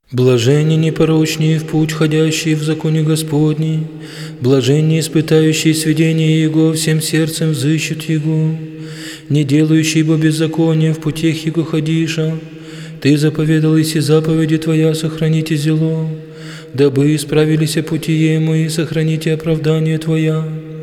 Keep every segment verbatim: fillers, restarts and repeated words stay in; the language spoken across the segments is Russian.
Блаженни непорочнее в путь, ходящие в законе Господней, блаженни испытающие сведения Его, всем сердцем взыщут Его, не делающие бо беззакония в путях Его ходиша. Ты заповедал, иси заповеди Твоя, сохраните зело, дабы исправились пути мои, сохраните оправдание Твоя.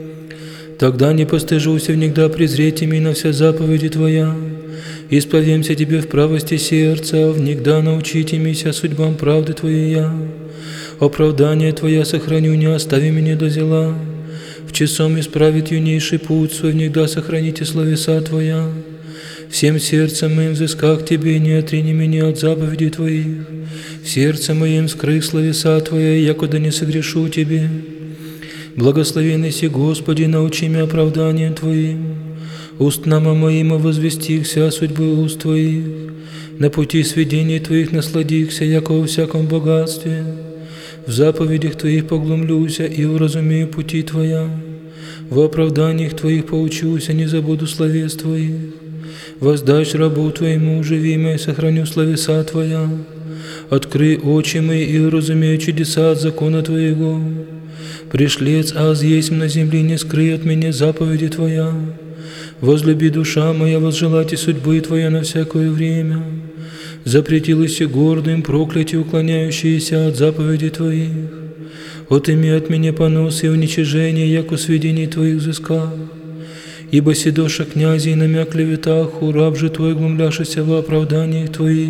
Тогда не постыжуся внегда презреть ими на все заповеди Твоя. Исповемся Тебе в правости сердца, внегда научите мися судьбам правды Твоей. Оправдание Твоя сохраню, не остави меня до зела. В часом исправит юнейший путь свой, внегда сохраните словеса Твоя. Всем сердцем моим взысках Тебе, не отрини меня от заповедей Твоих. В сердце моем скрых словеса Твоя, якуда не согрешу Тебе. Благословенный си Господи, научи меня оправданием Твоим. Устнама моим возвестихся судьбы уст Твоих. На пути сведений Твоих насладихся, яко во всяком богатстве. В заповедях Твоих поглумлюся и уразумею пути Твоя. В оправданиях Твоих поучуся, не забуду словес Твоих. Воздашь рабу Твоему, живи мой, сохраню словеса Твоя. Открый очи мои и уразумею чудеса от закона Твоего. Пришлец аз есть на земле, не скрый от меня заповеди Твоя. Возлюби душа моя, возжелайте судьбы Твоя на всякое время. Запретилось и гордым проклятие, уклоняющиеся от заповедей Твоих. Отыми от меня понос и уничижение, яко сведений Твоих взысках. Ибо седоша князей на мя клеветах, ураб же Твой глумляшися во оправданиях Твоих.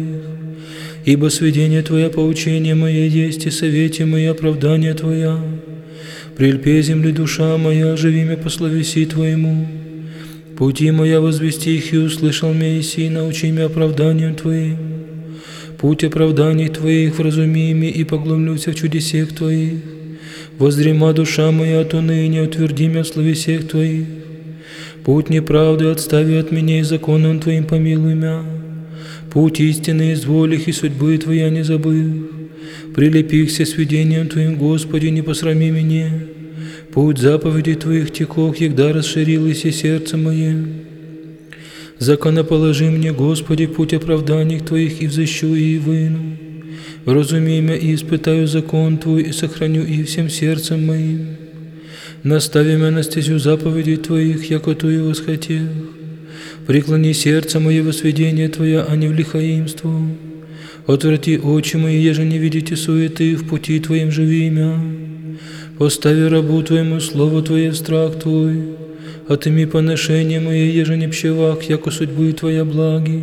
Ибо сведение Твоя поучение мое есть, и совете мои оправдание Твоя. Прильпе земли душа моя, живи меня по словеси Твоему. Пути моя возвести их, и услышал меня Иси, научи меня оправданием Твоим. Путь оправданий Твоих вразуми ими, и поглумлюся в чудесех Твоих. Воздрема душа моя от уныния, утверди меня в словесех Твоих. Путь неправды отстави от меня, и законом Твоим помилуй меня. Путь истины изволих, и судьбы Твоя не забыл. Прилепихся сведением Твоим, Господи, не посрами меня. Путь заповедей Твоих текох, егда расширилось и сердце мое. Законоположи мне, Господи, путь оправданий Твоих, и взыщу и выну. Вразуми меня и испытаю закон Твой, и сохраню и всем сердцем моим. Настави меня на стезю заповедей Твоих, яко Ту и восхотел. Преклони сердце мое во сведение Твоя, а не в лихаимство. Отврати очи мои, еже не видите суеты, в пути Твоим живи мя. Постави рабу Твоему слово Твое в страх Твой. Отыми поношение мое, еже не пщевах, яко судьбы Твоя благи.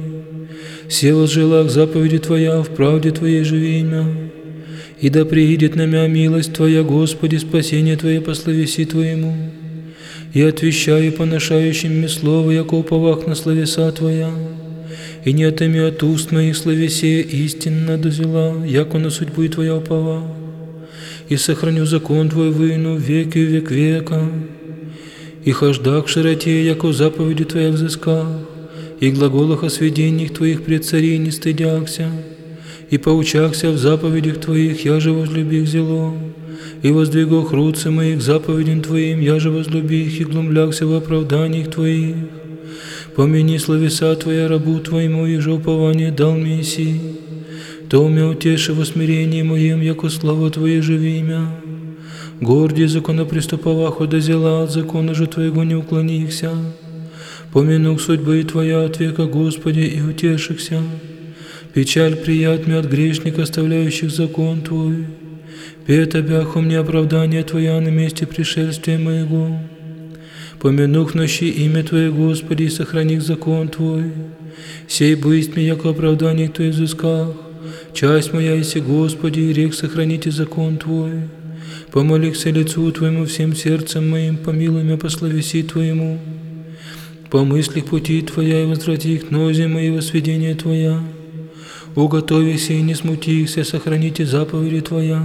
Се возжелах заповеди Твоя, в правде Твоей живи мя. И да приидет на мя милость Твоя, Господи, спасение Твое по словеси Твоему. И отвещаю поношающим мне слово, яко уповах на словеса Твоя. И не отыми от уст моих словесе истинно дозела, яко на судьбу Твоя уповах. И сохраню закон Твой выну веки и век века. И хождах в широте, яко заповеди Твоя взысках, и глаголах о сведениях Твоих пред царей не стыдяхся, и поучахся в заповедях Твоих, я же возлюбих зело, и воздвигох руцы моих заповедям Твоим, я же возлюбих, и глумляхся в оправданиях Твоих. Помяни словеса Твоя рабу Твоему, и же упование дал мне Иси. То меня утеши во смирении моем, яко слава Твоя живи мя. Горди законоприступовах одозела, от закона же Твоего не уклонихся. Помянух судьбы Твоя от века, Господи, и утешихся. Печаль прият мне от грешника, оставляющих закон Твой. Пет обяху мне оправдание Твоя на месте пришествия моего. Помянух нощи имя Твое, Господи, и сохраних закон Твой. Сей бысть мне, яко оправдание Твоих взысках. Часть моя, иси Господи, и рек сохраните закон Твой. Помолихся лицу Твоему всем сердцем моим, помилуй меня по словеси Твоему. Помыслих пути Твоя, и возврати к нозе мои во сведения Твоя. Уготовихся и не смутихся, сохраните заповеди Твоя.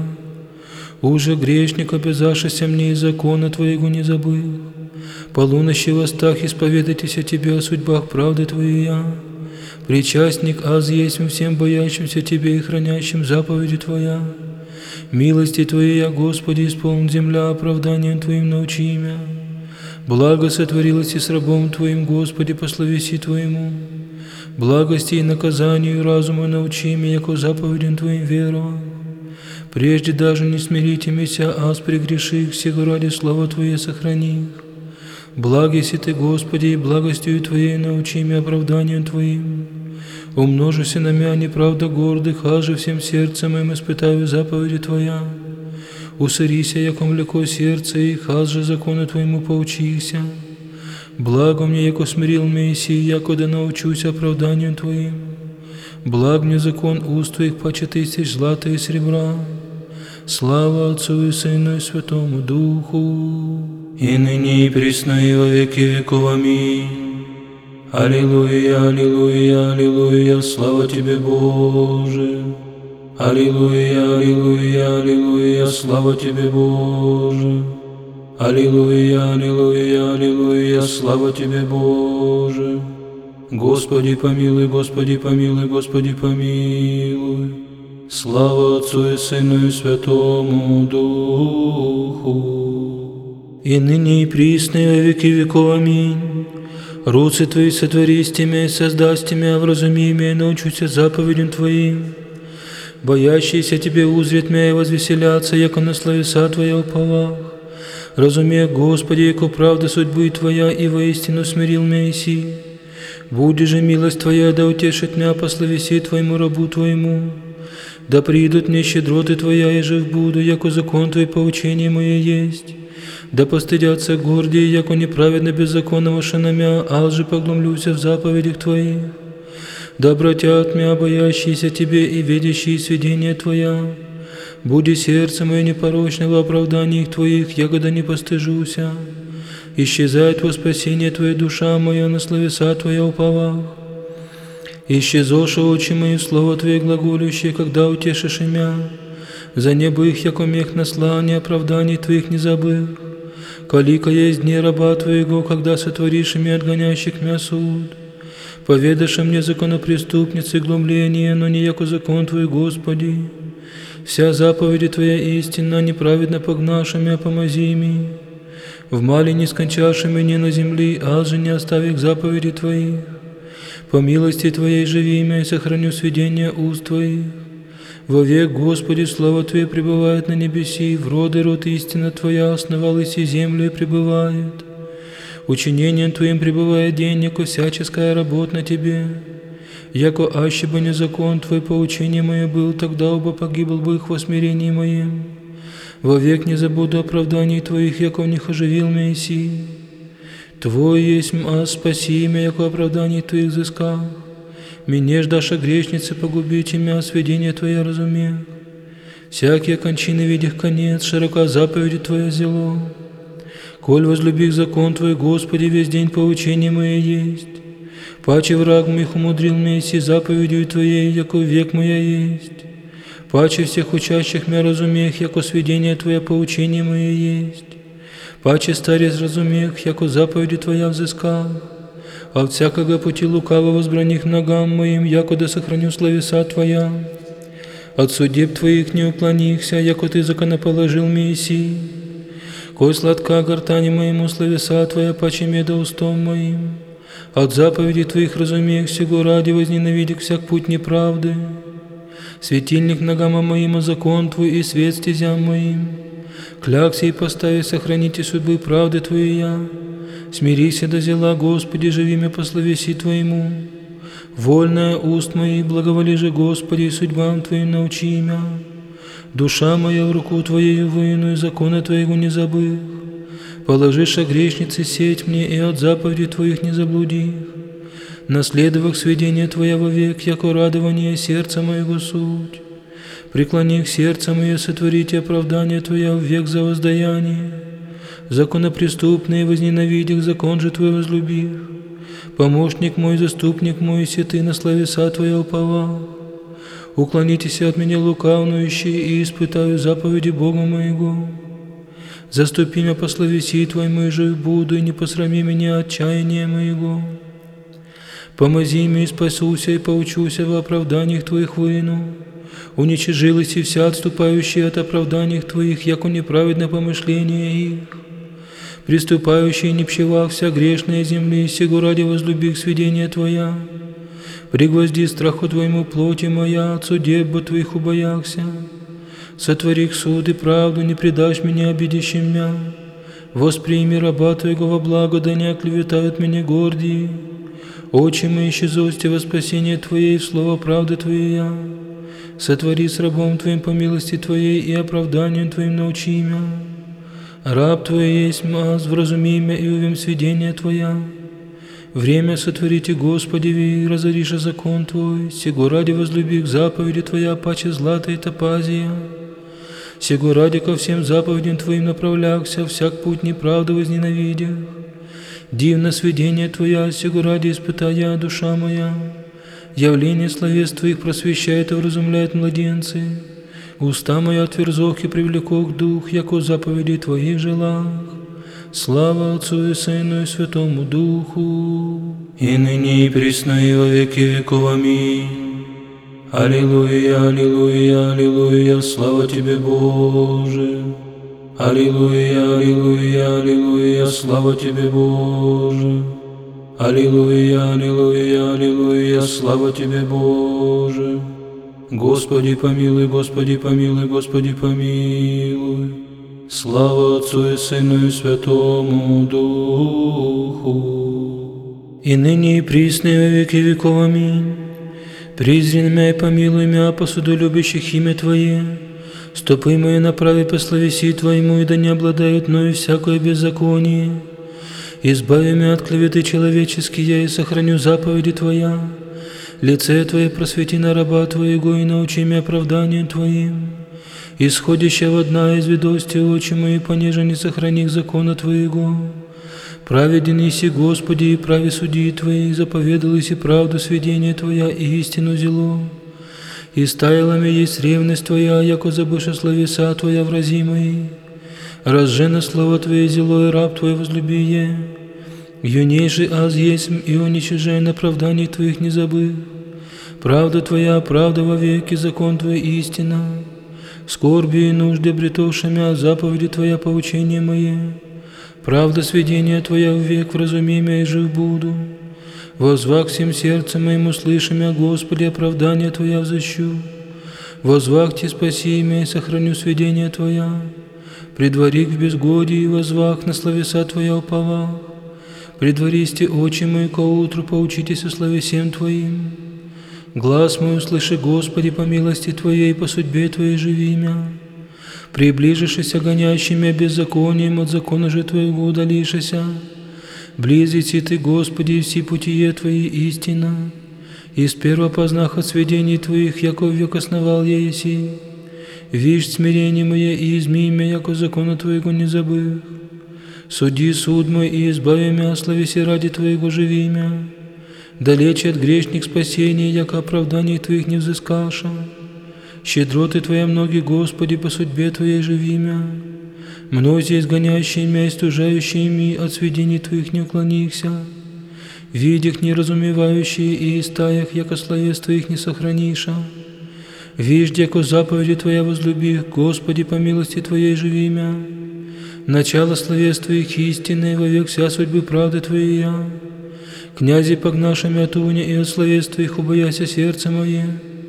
Уже грешник, обязавшийся мне из закона Твоего, не забыл. Полуночи в остах исповедайтесь о Тебе, о судьбах правды Твоей. Причастник аз есть всем боящимся Тебе и хранящим заповеди Твоя. Милости Твоей, Господи, исполн земля, оправданием Твоим научи меня. Благо сотворилось и с рабом Твоим, Господи, по словеси Твоему. Благости и наказанию разума научи меня, яко заповедям Твоим веровал. Прежде даже не смирите меня, аз прегреших, сего ради слава Твое сохрани их. Благи си Ты, Господи, и благостью Твоей научи меня оправданием Твоим. Умножися на меня неправда гордых, аз же всем сердцем моим испытаю заповеди Твоя. Усырися, яко млеко сердце их, аз же закону Твоему поучихся. Благо мне, яко смирил Моисей, яко да научусь оправданию Твоим. Благ мне закон уст Твоих паче тысяч злата и серебра. Слава Отцу и Сыну и Святому Духу, и ныне и присно и во веки веков. Аминь. Аллилуйя, аллилуйя, аллилуйя, слава Тебе, Боже. Аллилуйя, аллилуйя, аллилуйя, слава Тебе, Боже. Аллилуйя, аллилуйя, аллилуйя, слава Тебе, Боже. Господи помилуй, Господи помилуй, Господи помилуй. Слава Отцу и Сыну и Святому Духу, и ныне и присно и во веки веков. Аминь. Руцы Твои сотворись меня и создаст меня, вразуми меня и научуся заповедям Твоим. Боящиеся Тебе узрят меня и возвеселятся, яко на словеса Твоя уповах. Разумея, Господи, яко правда судьбы Твоя, и воистину смирил меня иси. Буди же милость Твоя, да утешит меня по словеси Твоему рабу Твоему. Да придут мне щедроты Твоя, и жив буду, яко закон Твой поучение мое есть. Да постыдятся гордые, яко неправедно беззаконного шинамя, ал же поглумлюся в заповедях Твоих. Да обратят меня боящиеся Тебе и видящие сведения Твоя. Буди сердце мое непорочно во оправданиях Твоих, ягода не постыжуся. Исчезает во спасение Твоя душа моя, на словеса Твоя уповах. Исчезоша очи мои в слово Твое глаголющее, когда утешишь имя. За небо их, яко мех наслания, оправданий Твоих не забыл. Колика есть дни раба Твоего, когда сотворишь имя отгонящих мя суд. Поведашь мне законопреступницы глумление, но не яко закон Твой, Господи. Вся заповеди Твоя истинна, неправедно погнаша мя, помози ми. В мале не скончаши меня на земли, аз же не оставих заповеди Твоих. По милости Твоей живи меня и сохраню сведения уст Твоих. Вовек, Господи, слава Твое пребывает на небеси, в роды род истина Твоя основалась и землю и пребывает. Учинением Твоим пребывает день, яко всяческая работа на Тебе. Яко аще бы не закон Твой поучение мое был, тогда оба погибл бы их во смирении моем. Вовек не забуду оправданий Твоих, яко в них оживил меня иси. Твой есть аз, спаси меня, яко оправданий Твоих взыскал. Мне ждаша грешницы, погубите меня, сведения Твоя разумех. Всякие кончины видях конец, широка заповеди Твоя зело. Коль возлюбих закон Твой, Господи, весь день поучение мое есть. Паче враг моих умудрил меня иси заповедью Твоей, яко век моя есть. Паче всех учащих меня разумех, яко сведения Твоя поучение мое есть. Паче старец разумех, яко заповеди Твоя взыскал. От всякого пути лукавого возбраних ногам моим, яко да сохраню словеса Твоя. От судеб Твоих не уклонихся, яко Ты законоположил мне иси. Кой сладка гортани моему словеса Твоя, паче меда устом моим. От заповедей Твоих разумех, сего ради возненавидях всяк путь неправды. Светильник ногам моим, а закон Твой и свет стезям моим. Клякся и постави, сохраните судьбы правды Твоя. Смирися до зела, Господи, живи меня по словеси Твоему. Вольная уст моих, благоволи же, Господи, и судьбам Твоим научи меня. Душа моя в руку Твоею выну, и законы Твоего не забыл. Положишь о грешнице сеть мне, и от заповеди Твоих не заблудих. Наследовав сведения Твоя вовек, яко радование сердца моего суть. Преклоних сердце мое, сотворите оправдание Твоя в век за воздаяние. Законопреступные возненавидях, закон же Твой возлюбих. Помощник мой, заступник мой, се Ты на словеса Твоя уповал. Уклонитесь от меня лукавнующие, и испытаю заповеди Бога моего. Заступи меня по словеси Твоему, и жив буду, и не посрами меня отчаяния моего. Помози мне, и спасуся, и поучуся в оправданиях Твоих выну. Уничажилась и вся отступающая от оправданий Твоих, яко неправедно помышление их. Приступающие не пчевах вся грешная земли, сего ради возлюбих сведения Твоя. Пригвозди страху Твоему плоти моя, от судеб бы Твоих убояхся. Сотвори суд и правду, не предашь меня обидящим мя. Восприми раба Твоего во благо, да не оклеветают меня гордии. Очи мои исчезости во спасение Твое и в слово правды Твоя. Сотвори с рабом Твоим по милости Твоей и оправданием Твоим научи мя. Раб Твой есть маз, вразуми мя и увем сведения Твоя. Время сотворите, Господи, ви, разориша закон Твой, сего ради возлюби к заповеди Твоя, паче злата и топазия. Сего ради ко всем заповедям Твоим направлякся, всяк путь неправды возненавидях. Дивно сведение Твоя, сего ради испытая душа моя. Явление словес Твоих просвещает и вразумляет младенцы. Уста моя отверзох и привлекох дух, яко заповеди Твоих желах. Слава Отцу и Сыну и Святому Духу, и ныне и присно и во веки веков. Аминь. Аллилуйя, аллилуйя, аллилуйя, слава Тебе, Боже. Аллилуйя, аллилуйя, аллилуйя, слава Тебе, Боже. Аллилуйя, аллилуйя, аллилуйя, слава Тебе, Боже. Господи помилуй, Господи помилуй, Господи помилуй. Слава Отцу и Сыну и Святому Духу, и ныне и присно и во веки веков. Аминь. Призри мя и помилуй мя, посуду любящих имя Твое. Стопы мои направи по словеси Твоему, и да не обладают мною всякое беззаконие. Избави меня от клеветы человеческие, и сохраню заповеди Твоя. Лице Твое просвети на раба Твоего, и научи меня оправданием Твоим. Исходящая одна из ведости очи мои, понеже не сохрани их закона Твоего. Праведен еси, Господи, и прави судьи Твои, заповедал еси правду сведения Твоя и истину зело. И стаяла ми есть ревность Твоя, яко забыша словеса Твоя врази мои. Разжено слово Твое зело, и раб Твой возлюбие. Юнейший аз есть, и уничижай оправданий Твоих не забыв. Правда Твоя, правда во веки, закон Твой истина. Скорби и нужды обретовшими, заповеди Твоя поучение мое. Правда сведения Твоя в век, вразуми мя и жив буду. Возвах всем сердцем моим услышим мя, Господи, оправдание Твоя взыщу. Возвах Ти спаси мя и сохраню сведения Твоя. Предвари в безгодии, возвах на словеса Твоя уповах. Предваристи очи мои ко утру, поучитесь о словесем Твоим. Глаз мой услыши, Господи, по милости Твоей, по судьбе Твоей живи мя. Приближишься гонящими беззаконием, от закона же Твоего удалишься. Близится Ты, Господи, и все путие Твои истина. Из первого познах от сведений Твоих, яко век основал я еси. Вишь смирение мое и изми мя, яко закона Твоего не забыв. Суди суд мой и избави мя, словеси ради Твоего живи мя. Далече от грешник спасения, яко оправданий Твоих не взыскаша. Щедроты Твоя многие, Господи, по судьбе Твоей живи мя. Мнози изгоняющие мя и стужающие ми, от сведений Твоих не уклонихся. Видях неразумевающие и истаях, яко словес Твоих не сохраниша. Виждь, яко заповеди Твоя возлюби, Господи, по милости Твоей живи мя. Начало словес Твоих истины, вовек вся судьбы правды Твоей. Князи погнаша мя туня, и от словес Твоих убояся сердце мое.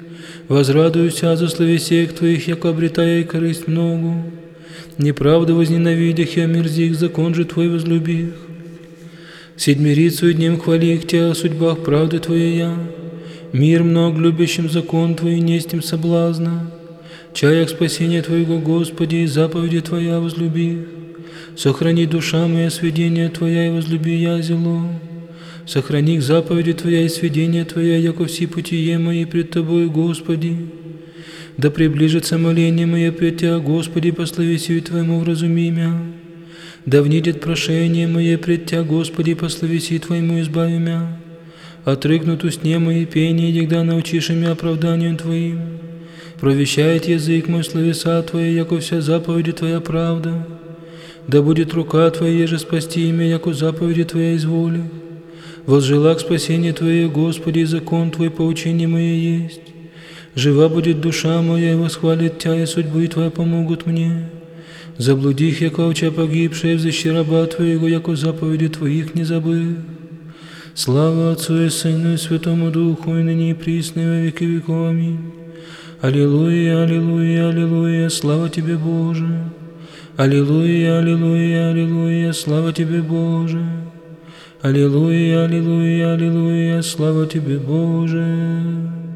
Возрадуюся за словесех Твоих, яко обретая и корысть многу. Неправду возненавидях и омерзих, закон же Твой возлюбих. Седмирицу и днем хвалих Тя о судьбах правды Твоей. Мир много любящим закон Твой, нестим соблазна. Чаях спасения Твоего, Господи, и заповеди Твоя возлюбих. Сохрани душа моя сведения Твоя, и возлюби я зело. Сохрани заповеди Твоя и сведения Твоя, яко все путие мои пред Тобою, Господи. Да приближится моление мое пред Тя, Господи, по словесию Твоему вразуми мя. Да внидет прошение мое пред Тя, Господи, по словеси Твоему избави мя. Отрыгнут устне мои пение, егда научишь мя оправданием Твоим. Провещает язык мой словеса Твои, яко вся заповеди Твоя правда. Да будет рука Твоя, еже спасти имя, яко заповеди Твоя изволи. Возжела к спасению Твое, Господи, и закон Твой поучение мое есть. Жива будет душа моя, и восхвалит Тя, и судьбы Твоя помогут мне. Заблудих, яко овча погибшая, взыщи раба Твоего, яко заповеди Твоих не забыв. Слава Отцу и Сыну и Святому Духу, и ныне и присно и во веки веков. Аминь. Аллилуйя, аллилуйя, аллилуйя, слава Тебе, Боже. Аллилуйя, аллилуйя, аллилуйя, слава Тебе, Боже. Аллилуйя, аллилуйя, аллилуйя, слава Тебе, Боже.